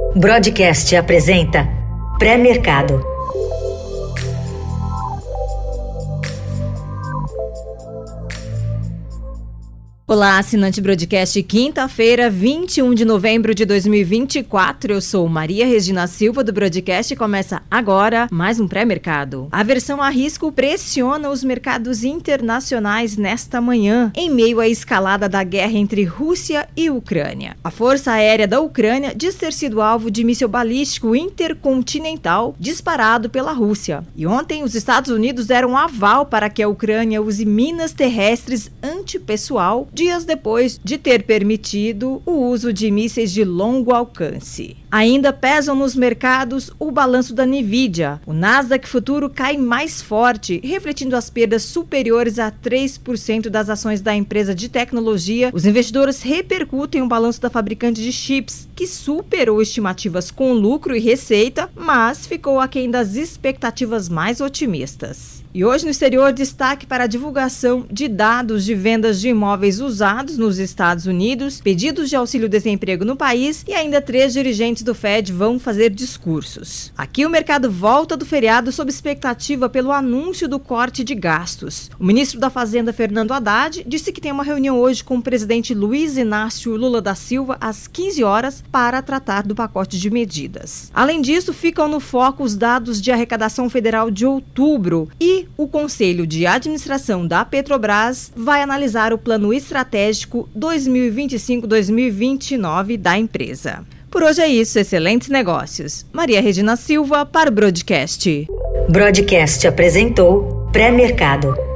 Broadcast apresenta Pré-Mercado. Olá, assinante Broadcast, quinta-feira, 21 de novembro de 2024. Eu sou Maria Regina Silva do Broadcast e começa agora mais um pré-mercado. A aversão a risco pressiona os mercados internacionais nesta manhã, em meio à escalada da guerra entre Rússia e Ucrânia. A Força Aérea da Ucrânia diz ter sido alvo de míssil balístico intercontinental disparado pela Rússia. E ontem, os Estados Unidos deram aval para que a Ucrânia use minas terrestres antipessoal, dias depois de ter permitido o uso de mísseis de longo alcance. Ainda pesam nos mercados o balanço da Nvidia. O Nasdaq Futuro cai mais forte, refletindo as perdas superiores a 3% das ações da empresa de tecnologia. Os investidores repercutem o balanço da fabricante de chips, que superou estimativas com lucro e receita, mas ficou aquém das expectativas mais otimistas. E hoje no exterior, destaque para a divulgação de dados de vendas de imóveis usados nos Estados Unidos, pedidos de auxílio-desemprego no país e ainda 3 dirigentes do Fed vão fazer discursos. Aqui o mercado volta do feriado sob expectativa pelo anúncio do corte de gastos. O ministro da Fazenda, Fernando Haddad, disse que tem uma reunião hoje com o presidente Luiz Inácio Lula da Silva às 15 horas para tratar do pacote de medidas. Além disso, ficam no foco os dados de arrecadação federal de outubro e o Conselho de Administração da Petrobras vai analisar o plano estratégico 2025-2029 da empresa. Por hoje é isso, excelentes negócios. Maria Regina Silva para o Broadcast. Broadcast apresentou Pré-Mercado.